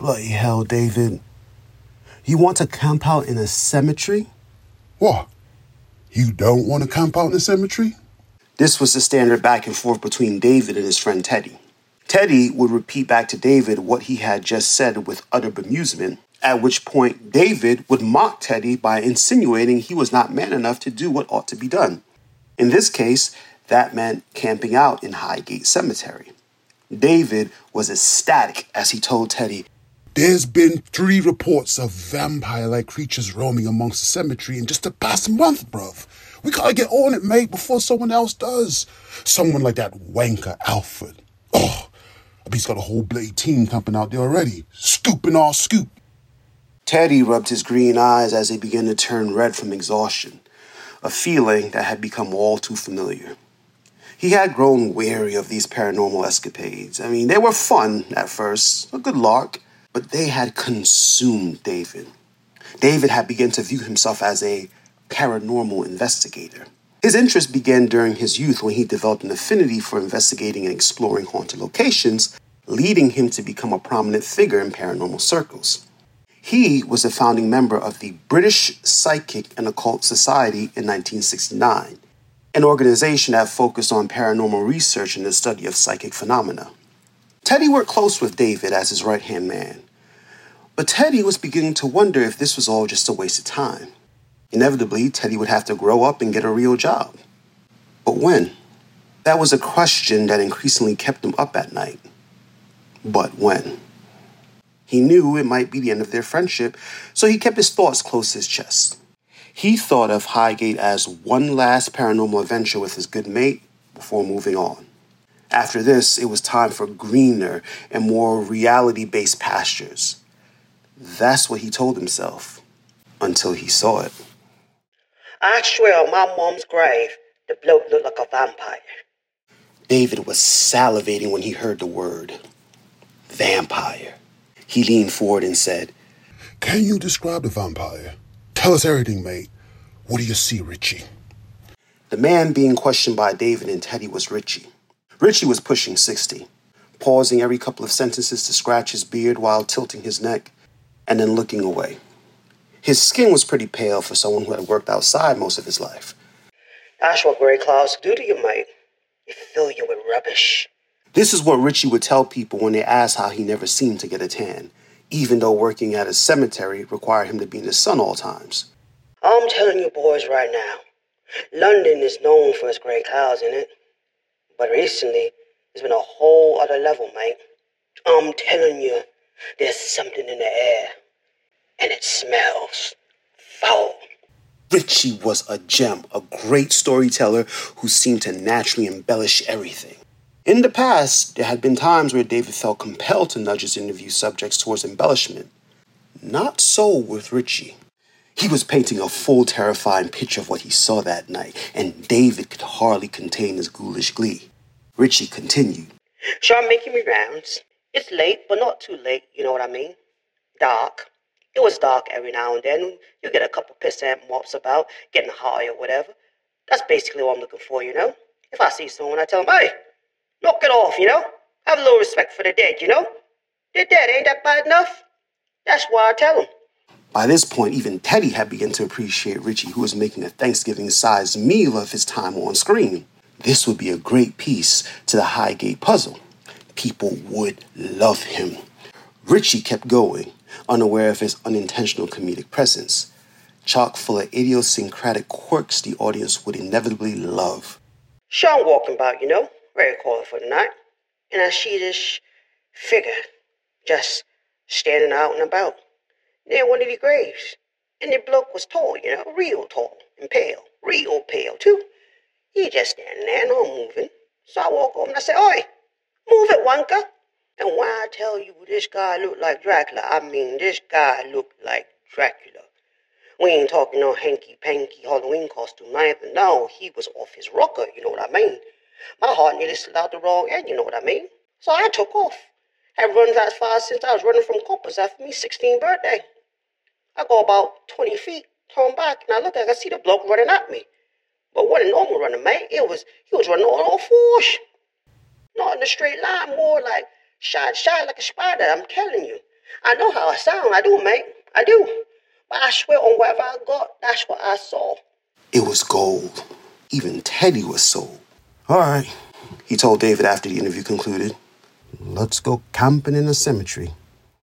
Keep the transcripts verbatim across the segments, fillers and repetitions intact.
Bloody hell, David. You want to camp out in a cemetery? What? You don't want to camp out in a cemetery? This was the standard back and forth between David and his friend Teddy. Teddy would repeat back to David what he had just said with utter bemusement, at which point David would mock Teddy by insinuating he was not man enough to do what ought to be done. In this case, that meant camping out in Highgate Cemetery. David was ecstatic as he told Teddy, "There's been three reports of vampire-like creatures roaming amongst the cemetery in just the past month, bruv. We gotta get on it, mate, before someone else does. Someone like that wanker Alfred. Oh, he's got a whole bloody team camping out there already, scooping our scoop." Teddy rubbed his green eyes as they began to turn red from exhaustion, a feeling that had become all too familiar. He had grown weary of these paranormal escapades. I mean, they were fun at first, a good lark, but they had consumed David. David had begun to view himself as a paranormal investigator. His interest began during his youth when he developed an affinity for investigating and exploring haunted locations, leading him to become a prominent figure in paranormal circles. He was a founding member of the British Psychic and Occult Society in nineteen sixty-nine, an organization that focused on paranormal research and the study of psychic phenomena. Teddy worked close with David as his right-hand man, but Teddy was beginning to wonder if this was all just a waste of time. Inevitably, Teddy would have to grow up and get a real job. But when? That was a question that increasingly kept him up at night. But when? He knew it might be the end of their friendship, so he kept his thoughts close to his chest. He thought of Highgate as one last paranormal adventure with his good mate before moving on. After this, it was time for greener and more reality-based pastures. That's what he told himself, until he saw it. I swear on my mom's grave, the bloke looked like a vampire. David was salivating when he heard the word vampire. He leaned forward and said, "Can you describe the vampire? Tell us everything, mate. What do you see, Richie?" The man being questioned by David and Teddy was Richie. Richie was pushing sixty, pausing every couple of sentences to scratch his beard while tilting his neck and then looking away. His skin was pretty pale for someone who had worked outside most of his life. That's what grey clouds do to you, mate. They fill you with rubbish. This is what Richie would tell people when they asked how he never seemed to get a tan, even though working at a cemetery required him to be in the sun all times. I'm telling you boys right now, London is known for its grey clouds, innit? But recently, there's been a whole other level, mate. I'm telling you, there's something in the air. And it smells foul. Richie was a gem, a great storyteller who seemed to naturally embellish everything. In the past, there had been times where David felt compelled to nudge his interview subjects towards embellishment. Not so with Richie. He was painting a full, terrifying picture of what he saw that night, and David could hardly contain his ghoulish glee. Richie continued. So I'm making me rounds. It's late, but not too late, you know what I mean? Dark. It was dark every now and then. You get a couple pissant mops about, getting high or whatever. That's basically what I'm looking for, you know? If I see someone, I tell them, hey, knock it off, you know? Have a little respect for the dead, you know? They're dead, ain't that bad enough? That's why I tell them. By this point, even Teddy had begun to appreciate Richie, who was making a Thanksgiving-sized meal of his time on screen. This would be a great piece to the Highgate puzzle. People would love him. Richie kept going, unaware of his unintentional comedic presence, chock full of idiosyncratic quirks the audience would inevitably love. So I'm walking about, you know, very quiet for the night, and I see this figure just standing out and about near one of the graves. And the bloke was tall, you know, real tall and pale, real pale too. He just standing there, no moving. So I walk over and I say, oi, move it, Wonka. And when I tell you this guy looked like Dracula, I mean this guy looked like Dracula. We ain't talking no hanky-panky Halloween costume neither. No, he was off his rocker, you know what I mean? My heart nearly slid out the wrong end, you know what I mean? So I took off. Had run that far since I was running from Coppers after me sixteenth birthday. I go about twenty feet, turn back, and I look, I can see the bloke running at me. But what a normal running, man. It was, he was running on all fours. Not in a straight line, more like shot, shot like a spider, I'm telling you. I know how I sound, I do, mate. I do. But I swear on whatever I got, that's what I saw. It was gold. Even Teddy was sold. All right, he told David after the interview concluded. Let's go camping in a cemetery.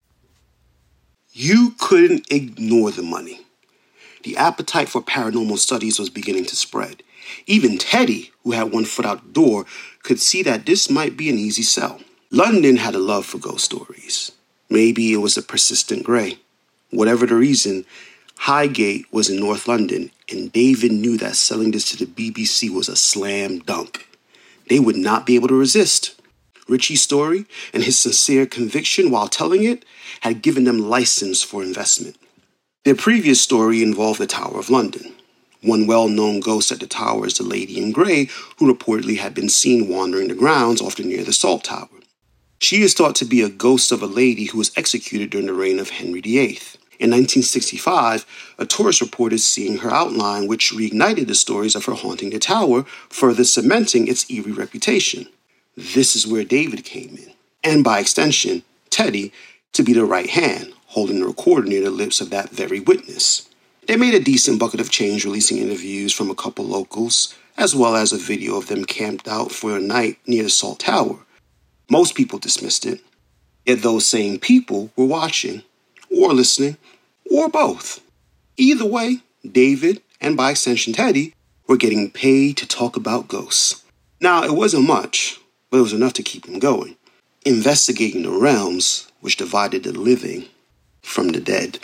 You couldn't ignore the money. The appetite for paranormal studies was beginning to spread. Even Teddy, who had one foot out the door, could see that this might be an easy sell. London had a love for ghost stories. Maybe it was the persistent grey. Whatever the reason, Highgate was in North London, and David knew that selling this to the B B C was a slam dunk. They would not be able to resist. Richie's story and his sincere conviction while telling it had given them license for investment. Their previous story involved the Tower of London. One well-known ghost at the tower is the Lady in Grey, who reportedly had been seen wandering the grounds often near the Salt Tower. She is thought to be a ghost of a lady who was executed during the reign of Henry the Eighth. In nineteen sixty-five, a tourist reported seeing her outline, which reignited the stories of her haunting the tower, further cementing its eerie reputation. This is where David came in, and by extension, Teddy, to be the right hand, holding the recorder near the lips of that very witness. They made a decent bucket of change releasing interviews from a couple locals, as well as a video of them camped out for a night near the Salt Tower. Most people dismissed it, yet those same people were watching, or listening, or both. Either way, David, and by extension Teddy, were getting paid to talk about ghosts. Now, it wasn't much, but it was enough to keep them going, investigating the realms which divided the living from the dead.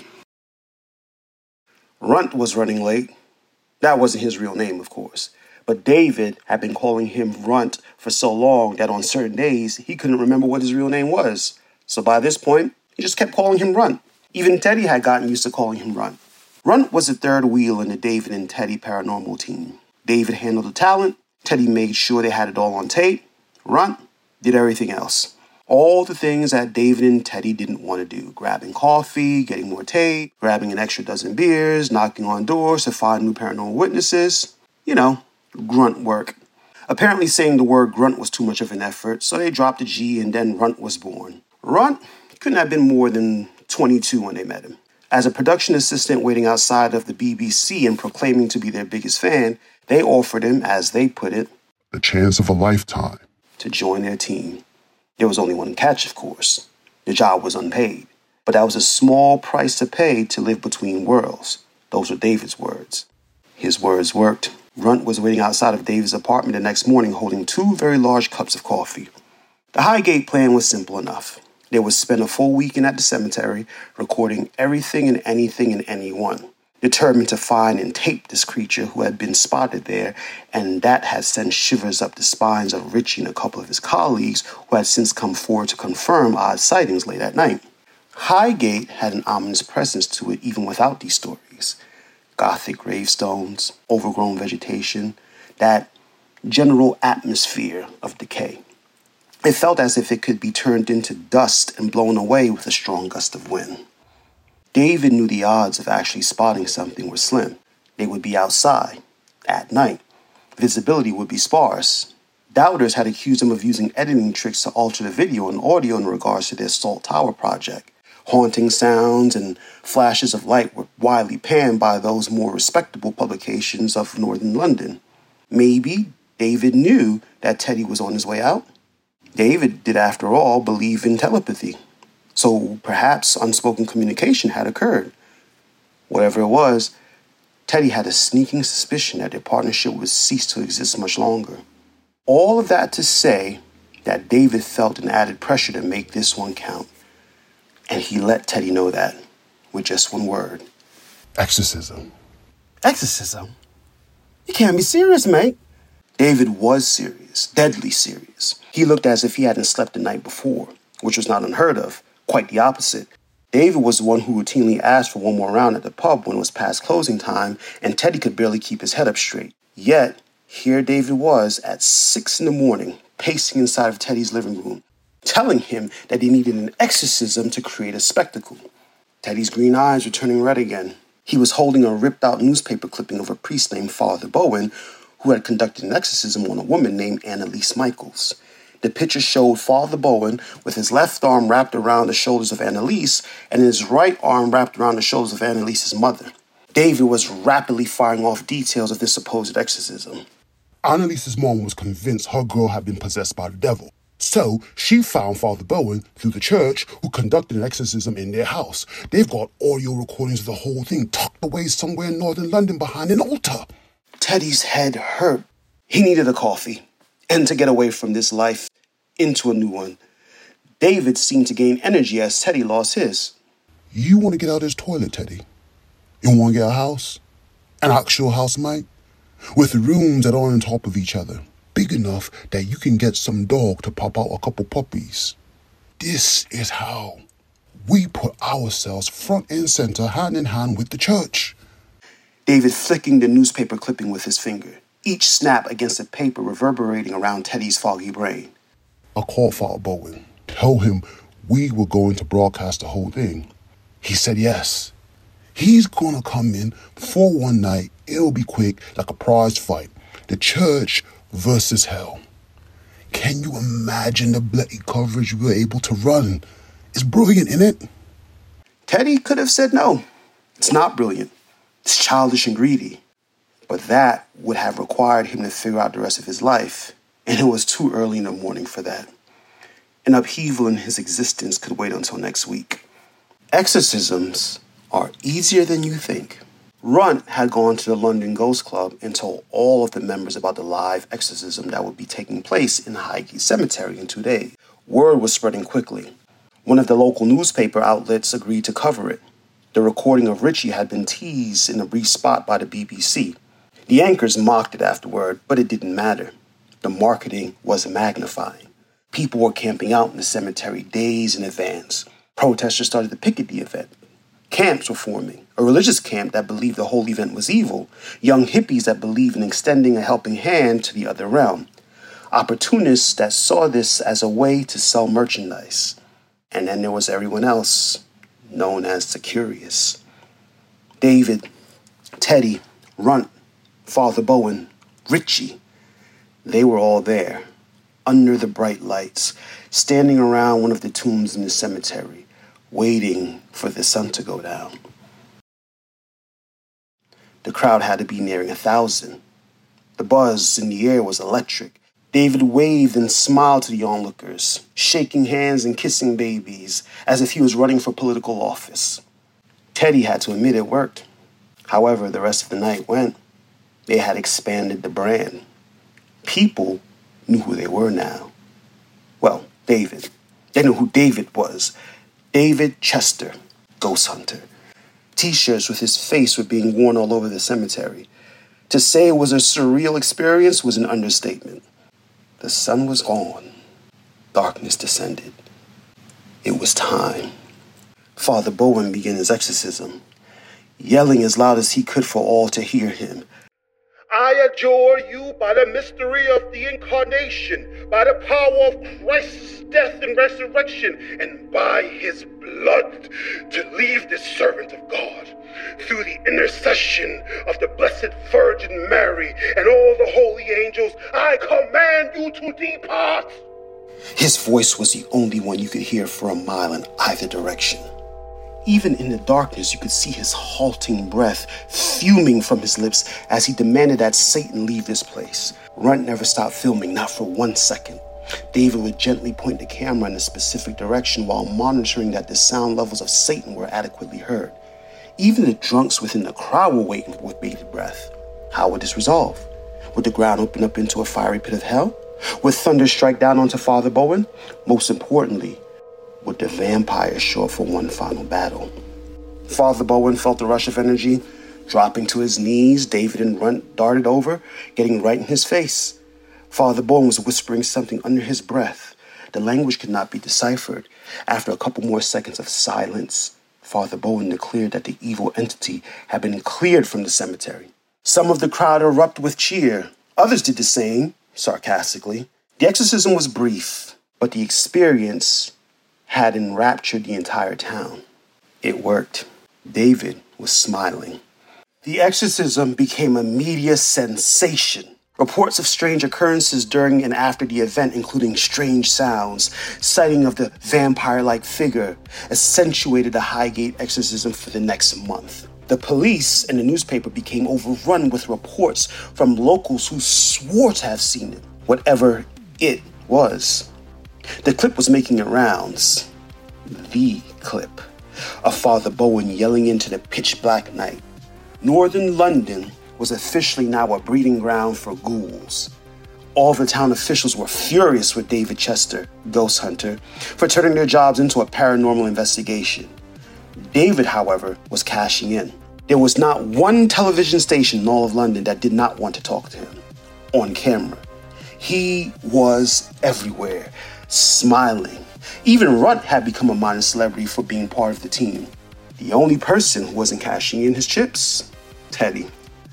Runt was running late. That wasn't his real name, of course. But David had been calling him Runt for so long that on certain days he couldn't remember what his real name was. So by this point, he just kept calling him Runt. Even Teddy had gotten used to calling him Runt. Runt was the third wheel in the David and Teddy paranormal team. David handled the talent. Teddy made sure they had it all on tape. Runt did everything else. All the things that David and Teddy didn't want to do. Grabbing coffee, getting more tape, grabbing an extra dozen beers, knocking on doors to find new paranormal witnesses. You know, grunt work. Apparently saying the word grunt was too much of an effort, so they dropped the G and then Runt was born. Runt couldn't have been more than twenty-two when they met him. As a production assistant waiting outside of the B B C and proclaiming to be their biggest fan, they offered him, as they put it, the chance of a lifetime to join their team. There was only one catch, of course. The job was unpaid. But that was a small price to pay to live between worlds. Those were David's words. His words worked. Runt was waiting outside of David's apartment the next morning holding two very large cups of coffee. The Highgate plan was simple enough. They would spend a full weekend at the cemetery, recording everything and anything and anyone, determined to find and tape this creature who had been spotted there, and that had sent shivers up the spines of Richie and a couple of his colleagues who had since come forward to confirm odd sightings late at night. Highgate had an ominous presence to it even without these stories. Gothic gravestones, overgrown vegetation, that general atmosphere of decay. It felt as if it could be turned into dust and blown away with a strong gust of wind. David knew the odds of actually spotting something were slim. They would be outside, at night. Visibility would be sparse. Doubters had accused him of using editing tricks to alter the video and audio in regards to their Salt Tower project. Haunting sounds and flashes of light were widely panned by those more respectable publications of northern London. Maybe David knew that Teddy was on his way out. David did, after all, believe in telepathy. So perhaps unspoken communication had occurred. Whatever it was, Teddy had a sneaking suspicion that their partnership would cease to exist much longer. All of that to say that David felt an added pressure to make this one count. And he let Teddy know that with just one word. Exorcism. Exorcism? You can't be serious, mate. David was serious, deadly serious. He looked as if he hadn't slept the night before, which was not unheard of. Quite the opposite. David was the one who routinely asked for one more round at the pub when it was past closing time, and Teddy could barely keep his head up straight. Yet, here David was at six in the morning, pacing inside of Teddy's living room, telling him that he needed an exorcism to create a spectacle. Teddy's green eyes were turning red again. He was holding a ripped-out newspaper clipping of a priest named Father Bowen, who had conducted an exorcism on a woman named Annalise Michaels. The picture showed Father Bowen with his left arm wrapped around the shoulders of Annalise and his right arm wrapped around the shoulders of Annalise's mother. David was rapidly firing off details of this supposed exorcism. Annalise's mom was convinced her girl had been possessed by the devil. So she found Father Bowen through the church, who conducted an exorcism in their house. They've got audio recordings of the whole thing tucked away somewhere in northern London behind an altar. Teddy's head hurt. He needed a coffee, and to get away from this life into a new one. David seemed to gain energy as Teddy lost his. You want to get out of this toilet, Teddy? You want to get a house? An actual house, mate? With rooms that are on top of each other. Big enough that you can get some dog to pop out a couple puppies. This is how we put ourselves front and center, hand in hand with the church. David flicking the newspaper clipping with his finger, each snap against the paper reverberating around Teddy's foggy brain. I called Father Bowen, told him we were going to broadcast the whole thing. He said yes. He's gonna come in for one night. It'll be quick, like a prize fight. The church versus hell. Can you imagine the bloody coverage we were able to run? It's brilliant, isn't it? Teddy could have said no. It's not brilliant. It's childish and greedy. But that would have required him to figure out the rest of his life, and it was too early in the morning for that. An upheaval in his existence could wait until next week. Exorcisms are easier than you think. Runt had gone to the London Ghost Club and told all of the members about the live exorcism that would be taking place in Highgate Cemetery in two days. Word was spreading quickly. One of the local newspaper outlets agreed to cover it. The recording of Richie had been teased in a brief spot by the B B C. The anchors mocked it afterward, but it didn't matter. The marketing was magnifying. People were camping out in the cemetery days in advance. Protesters started to picket the event. Camps were forming, a religious camp that believed the whole event was evil, young hippies that believed in extending a helping hand to the other realm, opportunists that saw this as a way to sell merchandise. And then there was everyone else, known as the curious. David, Teddy, Runt, Father Bowen, Richie, they were all there, under the bright lights, standing around one of the tombs in the cemetery, waiting for the sun to go down. The crowd had to be nearing a thousand. The buzz in the air was electric. David waved and smiled to the onlookers, shaking hands and kissing babies, as if he was running for political office. Teddy had to admit it worked. However, the rest of the night went. They had expanded the brand. People knew who they were now. Well, David. They knew who David was. David Chester, Ghost Hunter. T-shirts with his face were being worn all over the cemetery. To say it was a surreal experience was an understatement. The sun was gone. Darkness descended. It was time. Father Bowen began his exorcism, yelling as loud as he could for all to hear him. I adjure you by the mystery of the Incarnation, by the power of Christ's death and resurrection, and by his blood, to leave this servant of God. Through the intercession of the Blessed Virgin Mary and all the holy angels, I command you to depart. His voice was the only one you could hear for a mile in either direction. Even in the darkness, you could see his halting breath fuming from his lips as he demanded that Satan leave this place. Runt never stopped filming, not for one second. David would gently point the camera in a specific direction while monitoring that the sound levels of Satan were adequately heard. Even the drunks within the crowd were waiting with bated breath. How would this resolve? Would the ground open up into a fiery pit of hell? Would thunder strike down onto Father Bowen? Most importantly, would the vampire show up for one final battle? Father Bowen felt a rush of energy. Dropping to his knees, David and Runt darted over, getting right in his face. Father Bowen was whispering something under his breath. The language could not be deciphered. After a couple more seconds of silence, Father Bowen declared that the evil entity had been cleared from the cemetery. Some of the crowd erupted with cheer. Others did the same, sarcastically. The exorcism was brief, but the experience had enraptured the entire town. It worked. David was smiling. The exorcism became a media sensation. Reports of strange occurrences during and after the event, including strange sounds, sighting of the vampire-like figure, accentuated the Highgate exorcism for the next month. The police and the newspaper became overrun with reports from locals who swore to have seen it, whatever it was. The clip was making its rounds. The clip of Father Bowen yelling into the pitch-black night. Northern London was officially now a breeding ground for ghouls. All the town officials were furious with David Chester, ghost hunter, for turning their jobs into a paranormal investigation. David, however, was cashing in. There was not one television station in all of London that did not want to talk to him on camera. He was everywhere, smiling. Even Runt had become a minor celebrity for being part of the team. The only person who wasn't cashing in his chips? Teddy.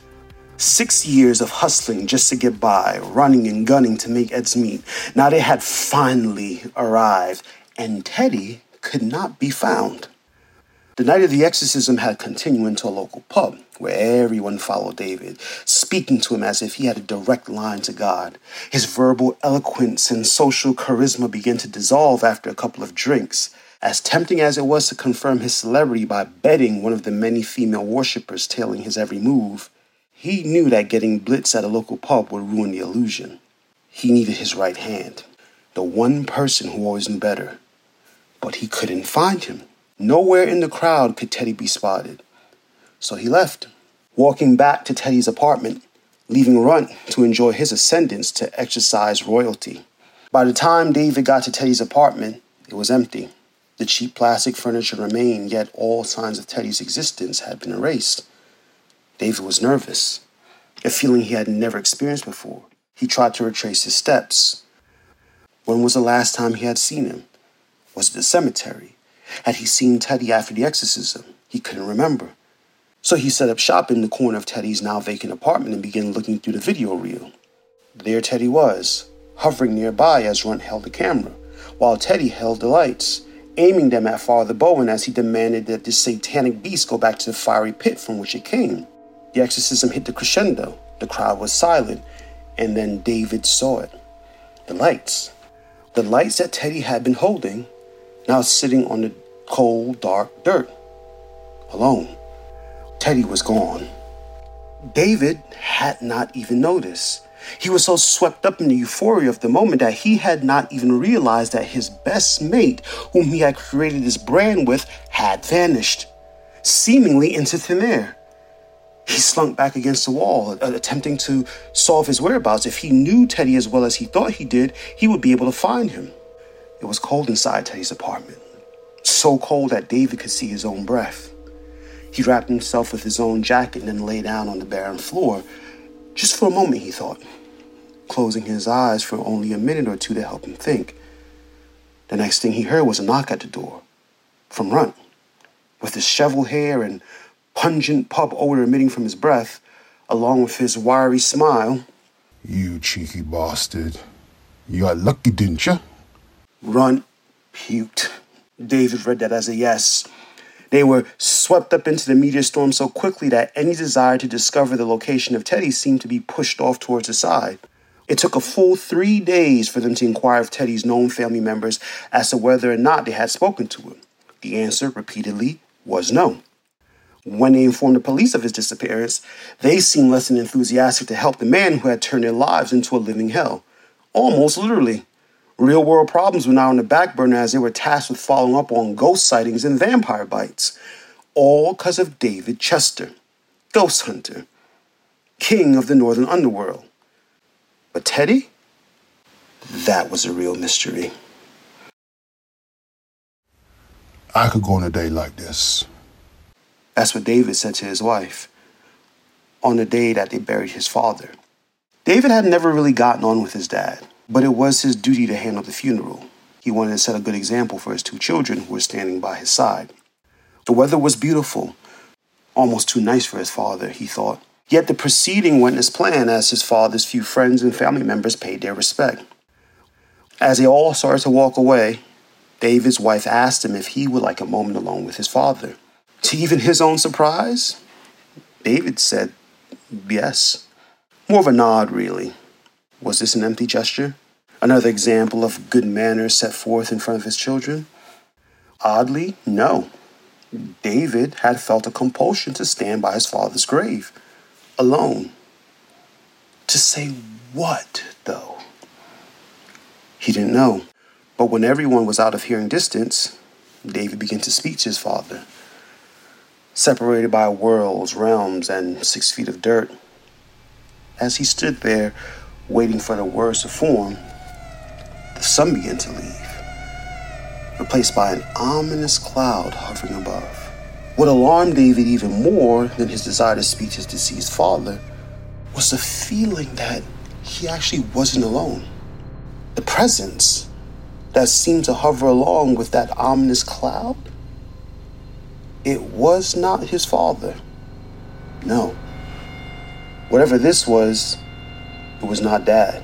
Six years of hustling just to get by, running and gunning to make ends meet. Now they had finally arrived, and Teddy could not be found. The night of the exorcism had continued into a local pub, where everyone followed David, speaking to him as if he had a direct line to God. His verbal eloquence and social charisma began to dissolve after a couple of drinks. As tempting as it was to confirm his celebrity by betting one of the many female worshippers tailing his every move, he knew that getting blitzed at a local pub would ruin the illusion. He needed his right hand, the one person who always knew better. But he couldn't find him. Nowhere in the crowd could Teddy be spotted. So he left, walking back to Teddy's apartment, leaving Runt to enjoy his ascendance to exercise royalty. By the time David got to Teddy's apartment, it was empty. The cheap plastic furniture remained, yet all signs of Teddy's existence had been erased. David was nervous, a feeling he had never experienced before. He tried to retrace his steps. When was the last time he had seen him? Was it the cemetery? Had he seen Teddy after the exorcism? He couldn't remember. So he set up shop in the corner of Teddy's now vacant apartment and began looking through the video reel. There Teddy was, hovering nearby as Runt held the camera, while Teddy held the lights, aiming them at Father Bowen as he demanded that this satanic beast go back to the fiery pit from which it came. The exorcism hit the crescendo. The crowd was silent, and then David saw it. The lights. The lights that Teddy had been holding, now sitting on the cold, dark dirt. Alone. Teddy was gone. David had not even noticed. He was so swept up in the euphoria of the moment that he had not even realized that his best mate, whom he had created his brand with, had vanished, seemingly into thin air. He slunk back against the wall, attempting to solve his whereabouts. If he knew Teddy as well as he thought he did, he would be able to find him. It was cold inside Teddy's apartment, so cold that David could see his own breath. He wrapped himself with his own jacket and then lay down on the barren floor. Just for a moment, he thought, closing his eyes for only a minute or two to help him think. The next thing he heard was a knock at the door, from Runt. With his disheveled hair and pungent pub odor emitting from his breath, along with his wiry smile. You cheeky bastard. You got lucky, didn't you? Runt puked. David read that as a yes. They were swept up into the meteor storm so quickly that any desire to discover the location of Teddy seemed to be pushed off towards the side. It took a full three days for them to inquire of Teddy's known family members as to whether or not they had spoken to him. The answer, repeatedly, was no. When they informed the police of his disappearance, they seemed less than enthusiastic to help the man who had turned their lives into a living hell. Almost literally. Real-world problems were now on the back burner as they were tasked with following up on ghost sightings and vampire bites. All because of David Chester, ghost hunter, king of the northern underworld. But Teddy? That was a real mystery. I could go on a day like this. That's what David said to his wife on the day that they buried his father. David had never really gotten on with his dad, but it was his duty to handle the funeral. He wanted to set a good example for his two children who were standing by his side. The weather was beautiful, almost too nice for his father, he thought. Yet the proceeding went as planned as his father's few friends and family members paid their respect. As they all started to walk away, David's wife asked him if he would like a moment alone with his father. To even his own surprise, David said yes. More of a nod, really. Was this an empty gesture? Another example of good manners set forth in front of his children? Oddly, no. David had felt a compulsion to stand by his father's grave, alone. To say what, though? He didn't know. But when everyone was out of hearing distance, David began to speak to his father. Separated by worlds, realms, and six feet of dirt, as he stood there waiting for the words to form, the sun began to leave, replaced by an ominous cloud hovering above. What alarmed David even more than his desire to speak to his deceased father was the feeling that he actually wasn't alone. The presence that seemed to hover along with that ominous cloud, it was not his father. No. Whatever this was, it was not Dad.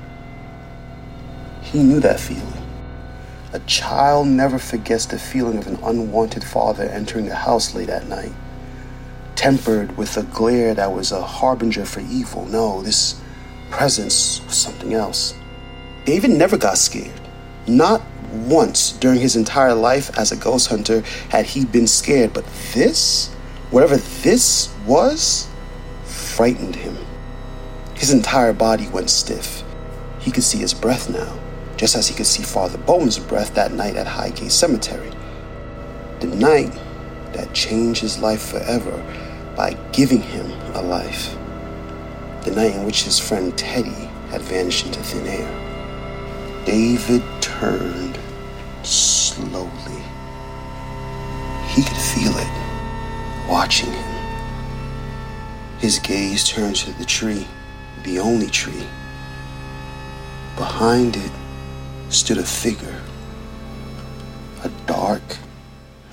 He knew that feeling. A child never forgets the feeling of an unwanted father entering a house late at night, tempered with a glare that was a harbinger for evil. No, this presence was something else. David never got scared. Not once during his entire life as a ghost hunter had he been scared, but this, whatever this was, frightened him. His entire body went stiff. He could see his breath now, just as he could see Father Bowen's breath that night at Highgate Cemetery. The night that changed his life forever by giving him a life. The night in which his friend Teddy had vanished into thin air. David turned slowly. He could feel it, watching him. His gaze turned to the tree, the only tree. Behind it stood a figure, a dark,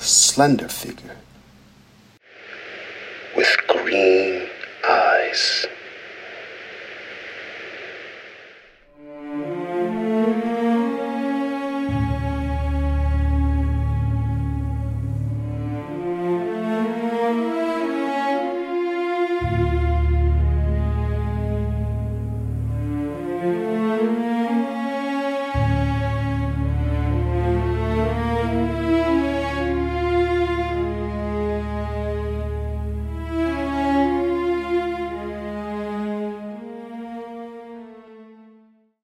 slender figure, with green eyes.